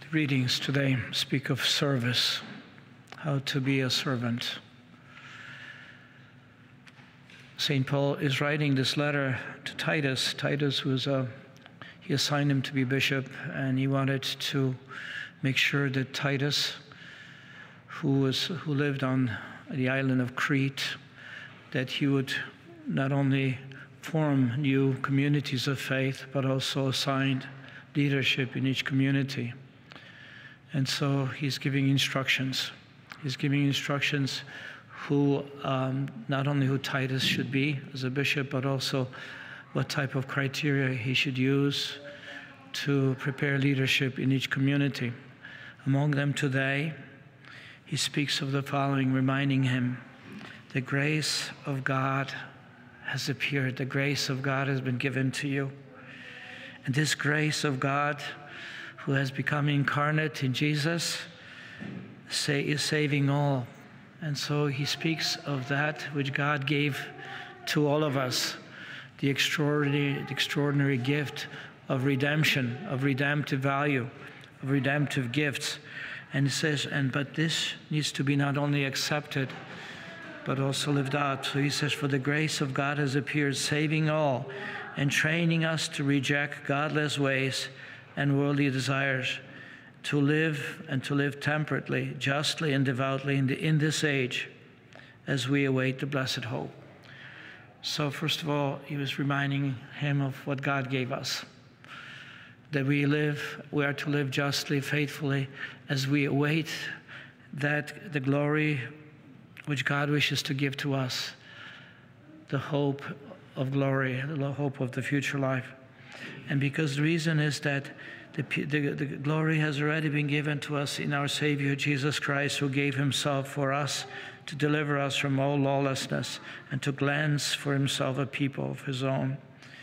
The readings today speak of service, how to be a servant. St. Paul is writing this letter to Titus. Titus he assigned him to be bishop, and he wanted to make sure that Titus, who lived on the island of Crete, that he would not only form new communities of faith, but also assign leadership in each community. And so he's giving instructions. He's giving instructions who, not only who Titus should be as a bishop, but also what type of criteria he should use to prepare leadership in each community. Among them today, he speaks of the following, reminding him, the grace of God has appeared. The grace of God has been given to you. And this grace of God, who has become incarnate in Jesus, is saving all. And so he speaks of that which God gave to all of us, the extraordinary gift of redemption, of redemptive value, of redemptive gifts. And he says, but this needs to be not only accepted, but also lived out. So he says, for the grace of God has appeared, saving all, and training us to reject godless ways and worldly desires, to live temperately, justly, and devoutly in this age, as we await the blessed hope. So first of all, he was reminding him of what God gave us, that we are to live justly, faithfully, as we await the glory which God wishes to give to us, the hope of glory, the hope of the future life. And because the reason is that the glory has already been given to us in our Savior, Jesus Christ, who gave himself for us to deliver us from all lawlessness and to cleanse for himself a people of his own,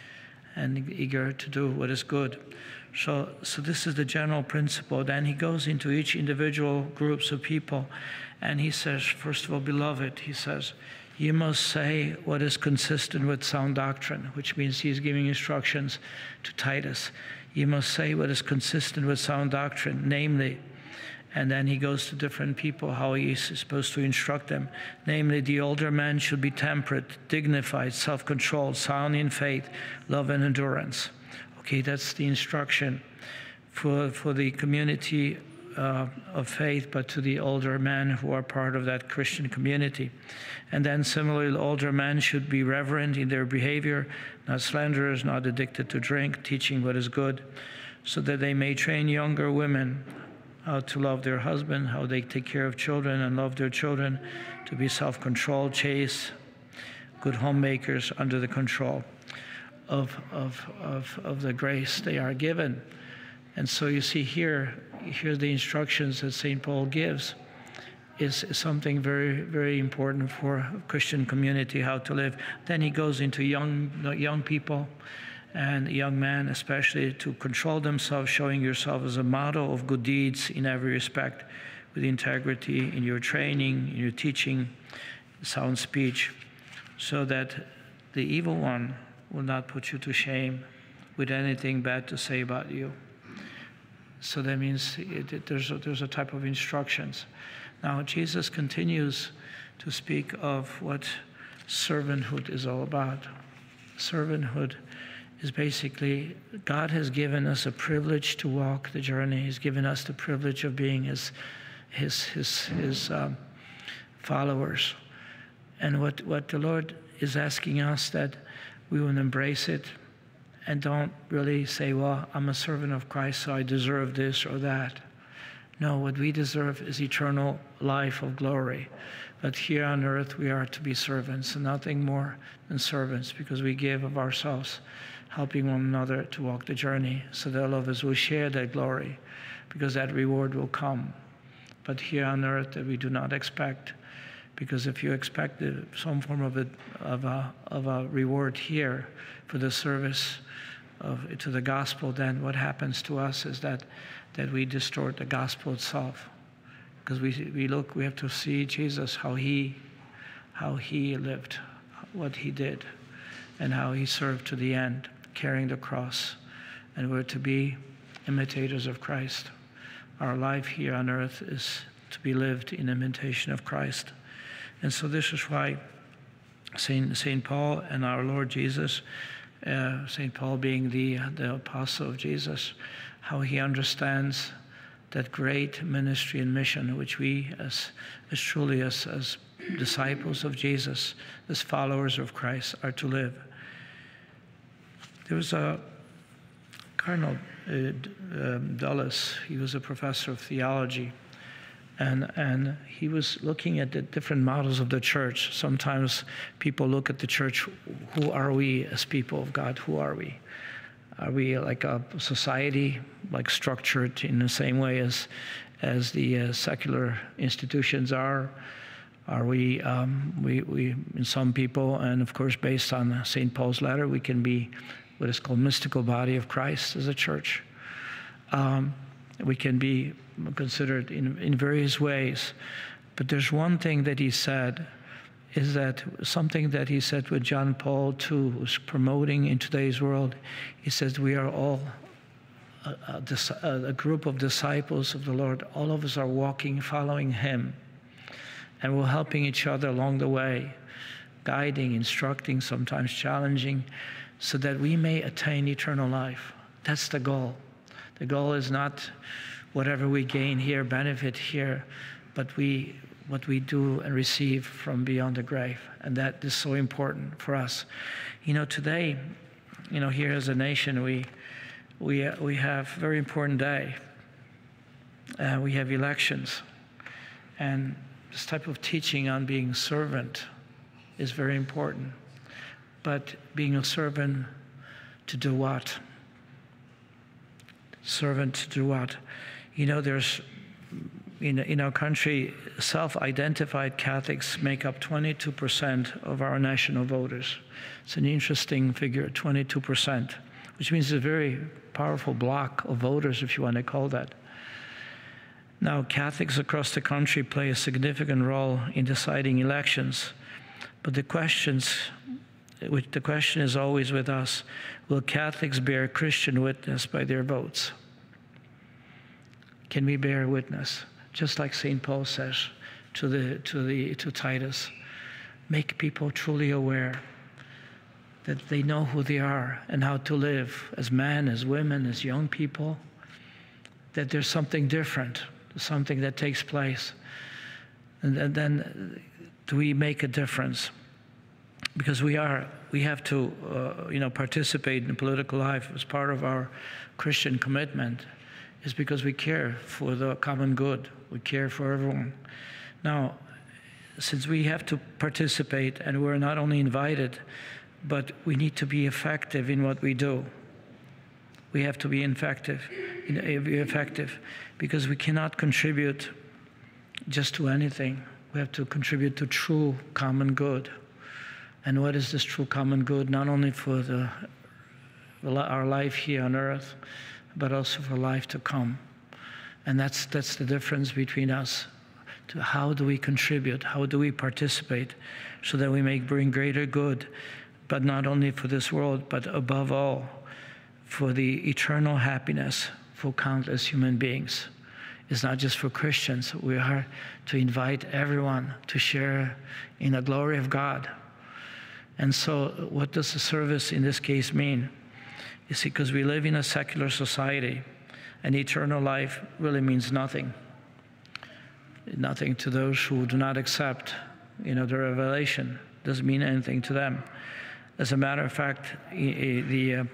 and eager to do what is good. So this is the general principle. Then he goes into each individual groups of people, and he says, first of all, beloved, he says, you must say what is consistent with sound doctrine, which means he's giving instructions to Titus. You must say what is consistent with sound doctrine, namely, and then he goes to different people, how he is supposed to instruct them. Namely, the older man should be temperate, dignified, self-controlled, sound in faith, love, and endurance. Okay, that's the instruction for the community of faith, but to the older men who are part of that Christian community. And then similarly, the older men should be reverent in their behavior, not slanderers, not addicted to drink, teaching what is good, so that they may train younger women how to love their husband, how they take care of children and love their children, to be self-controlled, chaste, good homemakers under the control of the grace they are given. And so you see here the instructions that St. Paul gives is something very, very important for a Christian community, how to live. Then he goes into young people and young men especially, to control themselves, showing yourself as a model of good deeds in every respect, with integrity in your training, in your teaching, sound speech, so that the evil one will not put you to shame with anything bad to say about you. So that means there's a type of instructions. Now Jesus continues to speak of what servanthood is all about. Servanthood is basically, God has given us a privilege to walk the journey. He's given us the privilege of being his followers. And what the Lord is asking us, that we will embrace it and don't really say, well, I'm a servant of Christ, so I deserve this or that. No, what we deserve is eternal life of glory. But here on earth, we are to be servants, and nothing more than servants, because we give of ourselves, helping one another to walk the journey, so that all of us will share that glory, because that reward will come. But here on earth, that we do not expect, because if you expect some form of a reward here for the service to the gospel, then what happens to us is that we distort the gospel itself. Because we have to see Jesus, how he lived, what he did, and how he served to the end, carrying the cross. And we're to be imitators of Christ. our life here on earth is to be lived in imitation of Christ. And so this is why St. Paul and our Lord Jesus, St. Paul being the apostle of Jesus, how he understands that great ministry and mission which we as disciples of Jesus, as followers of Christ, are to live. There was a Cardinal Dulles. He was a professor of theology, and he was looking at the different models of the church. Sometimes people look at the church, who are we as people of God? Who are we? Are we like a society, like structured in the same way as the secular institutions are? Are we in some people, and of course based on St. Paul's letter, we can be what is called mystical body of Christ as a church. We can be considered in various ways. But there's one thing that he said, is that something that he said with John Paul II, who's promoting in today's world. He says we are all a group of disciples of the Lord. All of us are walking, following him. And we're helping each other along the way, guiding, instructing, sometimes challenging, so that we may attain eternal life. That's the goal. The goal is not whatever we gain here, benefit here, but what we do and receive from beyond the grave. And that is so important for us. Today, here as a nation, we have a very important day. We have elections. And this type of teaching on being a servant is very important. But being a servant to do what? Servant to do what? There's, in our country, self-identified Catholics make up 22% of our national voters. It's an interesting figure, 22%, which means a very powerful block of voters, if you want to call that. Now, Catholics across the country play a significant role in deciding elections, but the question is always with us: will Catholics bear Christian witness by their votes? Can we bear witness? Just like St. Paul says to Titus, make people truly aware that they know who they are and how to live as men, as women, as young people, that there's something different, something that takes place. And then do we make a difference? Because we have to participate in political life as part of our Christian commitment, is because we care for the common good. We care for everyone. Now, since we have to participate, and we're not only invited, but we need to be effective in what we do. We have to be effective, because we cannot contribute just to anything. We have to contribute to true common good. And what is this true common good? Not only for our life here on earth, but also for life to come. And that's the difference between us. To how do we contribute? How do we participate so that we may bring greater good, but not only for this world, but above all, for the eternal happiness for countless human beings. It's not just for Christians. We are to invite everyone to share in the glory of God. And so what does the service in this case mean? You see, because we live in a secular society, and eternal life really means nothing. Nothing to those who do not accept, the revelation. It doesn't mean anything to them. As a matter of fact, the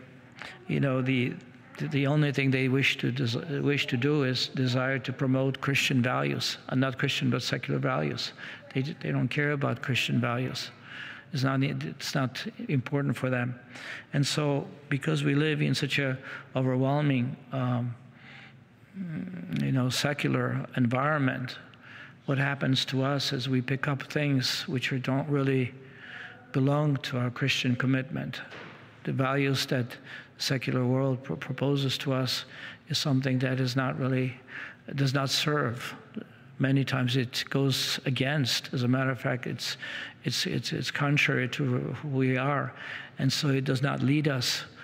only thing they wish to do is desire to promote Christian values, and not Christian but secular values. They don't care about Christian values. It's not important for them. And so, because we live in such a overwhelming, secular environment, what happens to us is we pick up things which don't really belong to our Christian commitment. The values that the secular world proposes to us is something that is not really, does not serve. Many times it goes against. As a matter of fact, it's contrary to who we are. And so it does not lead us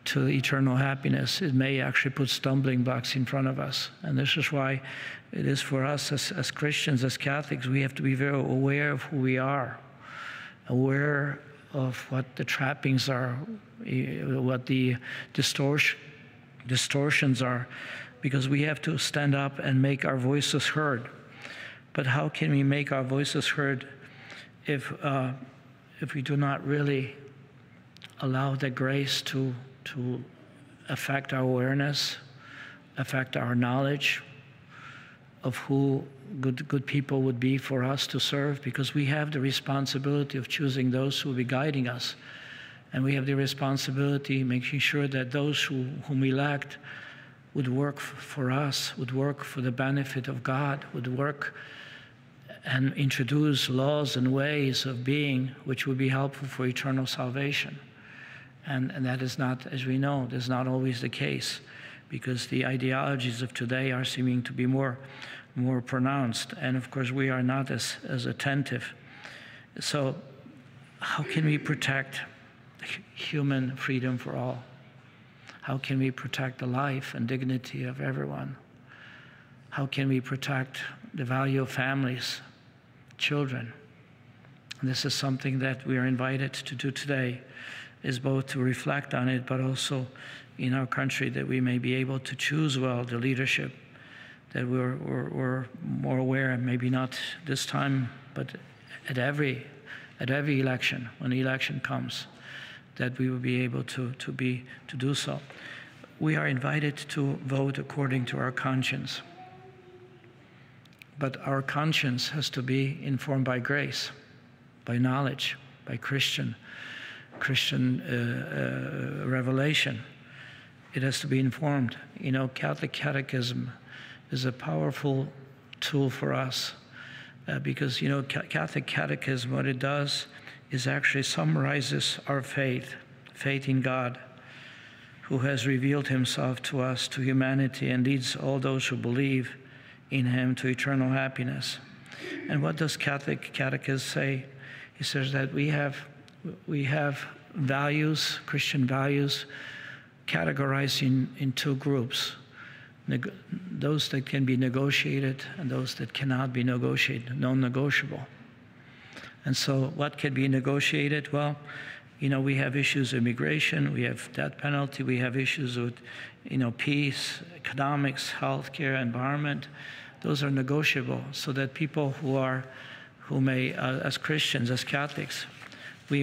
to eternal happiness, it may actually put stumbling blocks in front of us. And this is why it is for us as Christians, as Catholics, we have to be very aware of who we are, aware of what the trappings are, what the distortions are, because we have to stand up and make our voices heard. But how can we make our voices heard if we do not really allow the grace to affect our awareness, affect our knowledge of who good people would be for us to serve? Because we have the responsibility of choosing those who will be guiding us. And we have the responsibility making sure that those whom we elect would work for us, would work for the benefit of God, would work and introduce laws and ways of being which would be helpful for eternal salvation. And that is not, as we know, that's not always the case, because the ideologies of today are seeming to be more pronounced. And of course, we are not as attentive. So how can we protect human freedom for all? How can we protect the life and dignity of everyone? How can we protect the value of families, children? And this is something that we are invited to do today, is both to reflect on it, but also in our country that we may be able to choose well the leadership, that we're more aware, maybe not this time, but at every election, when the election comes, that we will be able to do so. We are invited to vote according to our conscience. But our conscience has to be informed by grace, by knowledge, by Christian revelation. It has to be informed. You know, Catholic Catechism is a powerful tool for us because, you know, Catholic Catechism, what it does is actually summarizes our faith in God, who has revealed himself to us, to humanity, and leads all those who believe in him to eternal happiness. And what does Catholic Catechism say? He says that we have values, Christian values, categorized in two groups. Those that can be negotiated and those that cannot be negotiated, non-negotiable. And so what can be negotiated? Well, you know, we have issues of immigration, we have death penalty, we have issues with, you know, peace, economics, healthcare, environment. Those are negotiable, so that people who may, as Christians, as Catholics, we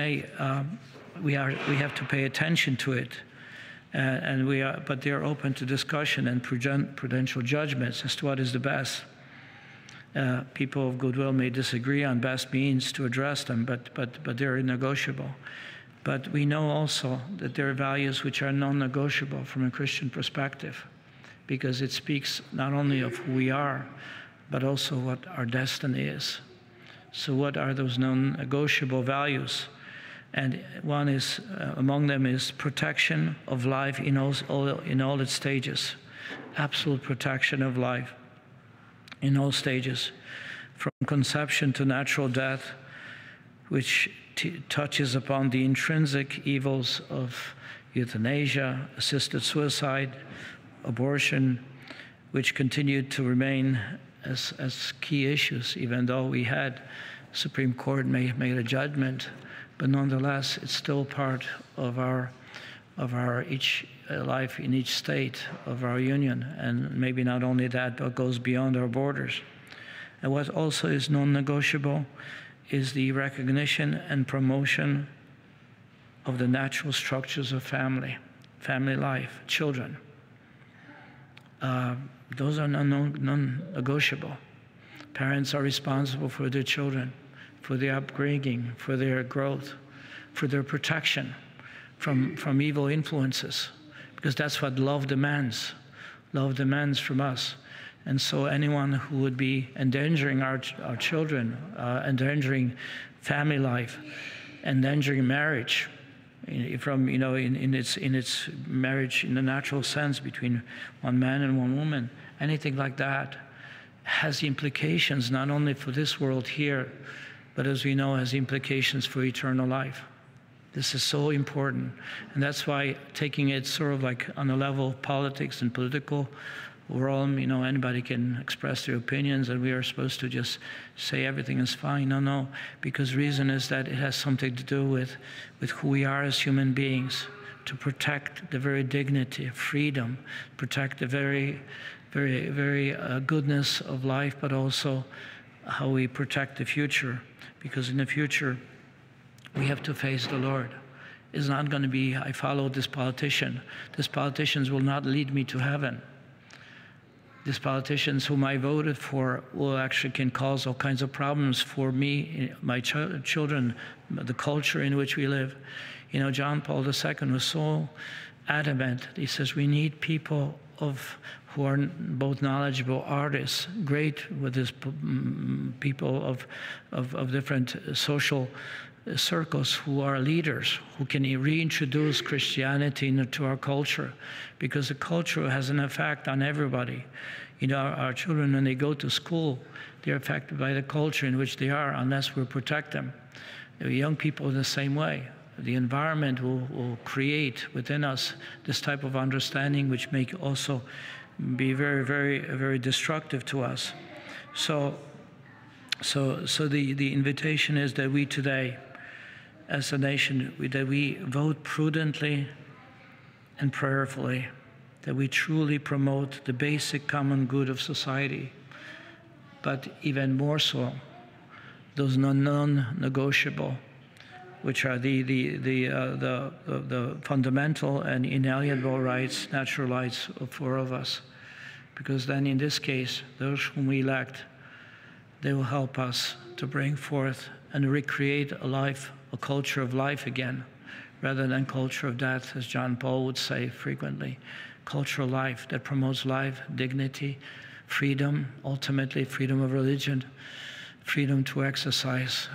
have to pay attention to it, but they are open to discussion and prudential judgments as to what is the best. People of goodwill may disagree on best means to address them, but they're negotiable. But we know also that there are values which are non-negotiable from a Christian perspective, because it speaks not only of who we are, but also what our destiny is. So what are those non-negotiable values? And one is, among them is protection of life in all its stages. Absolute protection of life in all stages, from conception to natural death, which touches upon the intrinsic evils of euthanasia, assisted suicide, abortion, which continued to remain as key issues, even though we had Supreme Court made a judgment, but nonetheless, it's still part of our each life in each state of our union, and maybe not only that, but goes beyond our borders. And what also is non-negotiable is the recognition and promotion of the natural structures of family life, children. Those are non-negotiable. Parents are responsible for their children, for their upbringing, for their growth, for their protection from evil influences, because that's what love demands. Love demands from us. And so anyone who would be endangering our children, endangering family life, endangering marriage, from, you know, in its marriage in the natural sense between one man and one woman, anything like that has implications not only for this world here, but as we know, has implications for eternal life. This is so important. And that's why taking it sort of like on the level of politics and political realm, anybody can express their opinions and we are supposed to just say everything is fine. No, because reason is that it has something to do with who we are as human beings, to protect the very dignity of freedom, protect the very, very, very goodness of life, but also how we protect the future. Because in the future, we have to face the Lord. It's not going to be, I follow this politician. These politicians will not lead me to heaven. These politicians whom I voted for will actually can cause all kinds of problems for me, my children, the culture in which we live. John Paul II was so adamant. He says we need people who are both knowledgeable artists, great with his people of different social circles, who are leaders, who can reintroduce Christianity into our culture, because the culture has an effect on everybody. Our children, when they go to school, they're affected by the culture in which they are, unless we protect them. Young people in the same way. The environment will create within us this type of understanding, which may also be very, very, very destructive to us. So the invitation is that we today, as a nation, that we vote prudently and prayerfully, that we truly promote the basic common good of society, but even more so, those non-negotiable, which are the fundamental and inalienable rights, natural rights for all of us. Because then in this case, those whom we elect, they will help us to bring forth and recreate a culture of life again, rather than culture of death, as John Paul would say frequently. Culture of life that promotes life, dignity, freedom, ultimately freedom of religion, freedom to exercise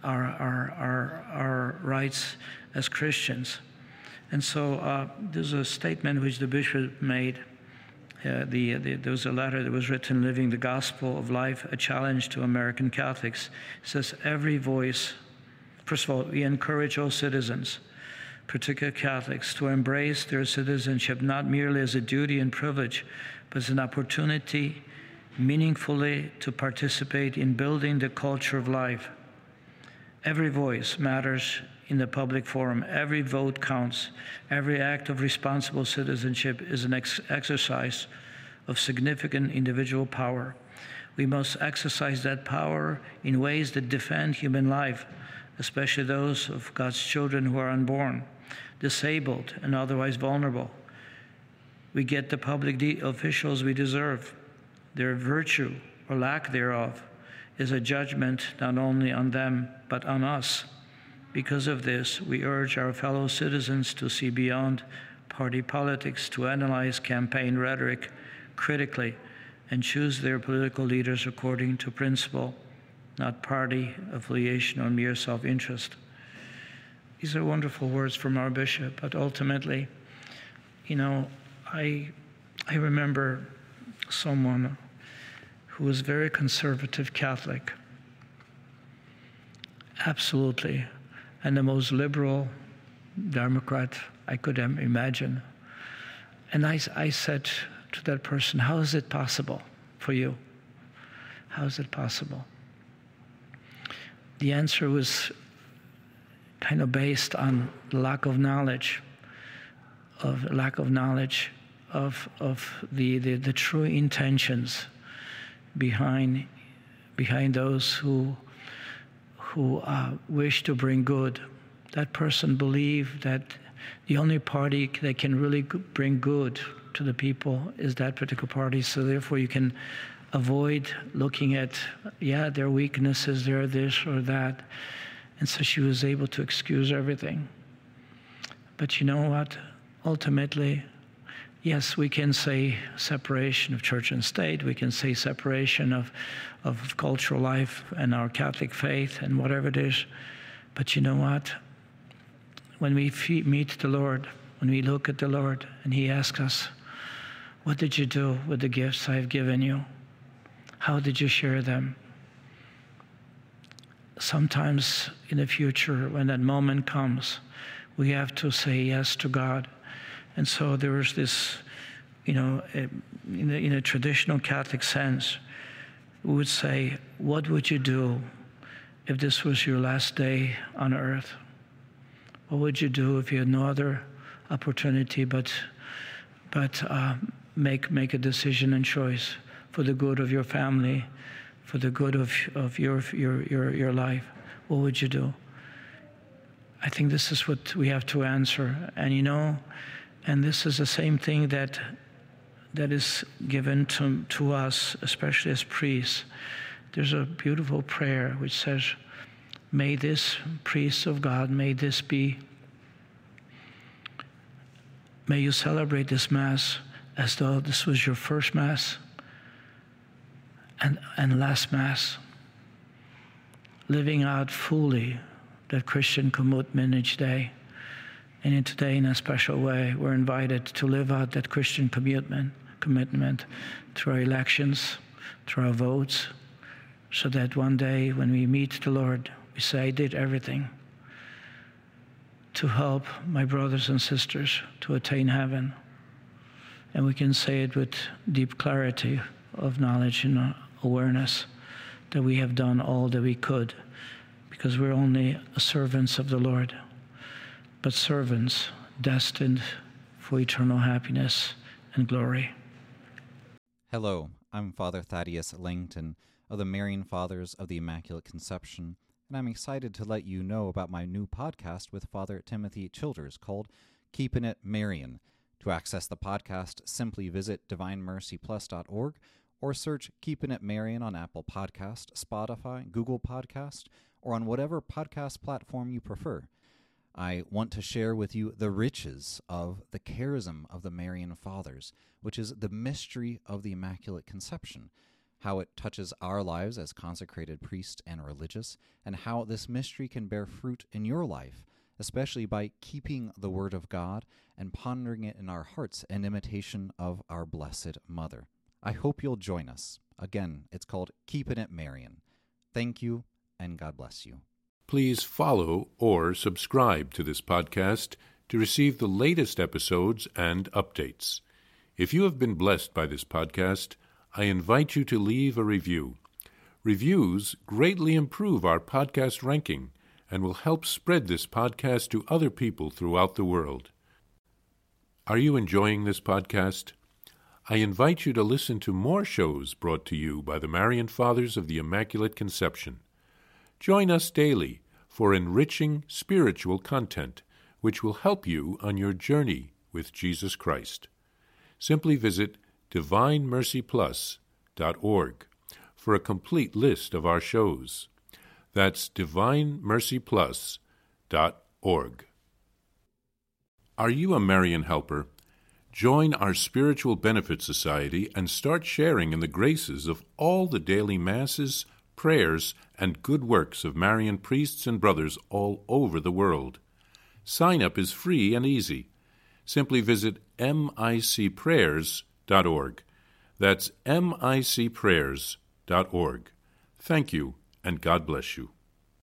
our rights as Christians. And so there's a statement which the bishop made. There was a letter that was written, Living the Gospel of Life, a challenge to American Catholics. It says, every voice, first of all, we encourage all citizens, particularly Catholics, to embrace their citizenship not merely as a duty and privilege, but as an opportunity meaningfully to participate in building the culture of life. Every voice matters in the public forum. Every vote counts. Every act of responsible citizenship is an exercise of significant individual power. We must exercise that power in ways that defend human life, especially those of God's children who are unborn, disabled, and otherwise vulnerable. We get the public officials we deserve. Their virtue or lack thereof is a judgment not only on them, but on us. Because of this, we urge our fellow citizens to see beyond party politics, to analyze campaign rhetoric critically, and choose their political leaders according to principle, not party affiliation or mere self-interest. These are wonderful words from our bishop, but ultimately, I remember someone who was very conservative Catholic, absolutely, and the most liberal Democrat I could imagine. And I said to that person, how is it possible for you? How is it possible? The answer was kind of based on lack of knowledge of the true intentions behind those who wish to bring good. That person believed that the only party that can really bring good to the people is that particular party. So therefore you can avoid looking at, their weaknesses, they're this or that. And so she was able to excuse everything. But you know what? Ultimately, yes, we can say separation of church and state. We can say separation of cultural life and our Catholic faith and whatever it is. But you know what? When we meet the Lord, when we look at the Lord and He asks us, what did you do with the gifts I have given you? How did you share them? sometimes in the future, when that moment comes, we have to say yes to God. And so there is this, in a traditional Catholic sense, we would say, what would you do if this was your last day on earth? What would you do if you had no other opportunity but make a decision and choice for the good of your family, for the good of your life? What would you do? I think this is what we have to answer. And this is the same thing that is given to us, especially as priests. There's a beautiful prayer which says, may this priest of God, may you celebrate this Mass as though this was your first Mass and last Mass, living out fully that Christian commitment each day. And today, in a special way, we're invited to live out that Christian commitment through our elections, through our votes, so that one day when we meet the Lord, we say, I did everything to help my brothers and sisters to attain heaven. And we can say it with deep clarity of knowledge and awareness that we have done all that we could, because we're only servants of the Lord, but servants destined for eternal happiness and glory. Hello, I'm Father Thaddeus Langton of the Marian Fathers of the Immaculate Conception, and I'm excited to let you know about my new podcast with Father Timothy Childers called Keeping It Marian. To access the podcast, simply visit divinemercyplus.org or search Keeping It Marian on Apple Podcast, Spotify, Google Podcast, or on whatever podcast platform you prefer. I want to share with you the riches of the charism of the Marian Fathers, which is the mystery of the Immaculate Conception, how it touches our lives as consecrated priests and religious, and how this mystery can bear fruit in your life, especially by keeping the Word of God and pondering it in our hearts in imitation of our Blessed Mother. I hope you'll join us. Again, it's called Keeping It Marian. Thank you, and God bless you. Please follow or subscribe to this podcast to receive the latest episodes and updates. If you have been blessed by this podcast, I invite you to leave a review. Reviews greatly improve our podcast ranking and will help spread this podcast to other people throughout the world. Are you enjoying this podcast? I invite you to listen to more shows brought to you by the Marian Fathers of the Immaculate Conception. Join us daily for enriching spiritual content, which will help you on your journey with Jesus Christ. Simply visit divinemercyplus.org for a complete list of our shows. That's divinemercyplus.org. Are you a Marian helper? Join our Spiritual Benefit Society and start sharing in the graces of all the daily masses, prayers, and good works of Marian priests and brothers all over the world. Sign up is free and easy. Simply visit micprayers.org. That's micprayers.org. Thank you, and God bless you.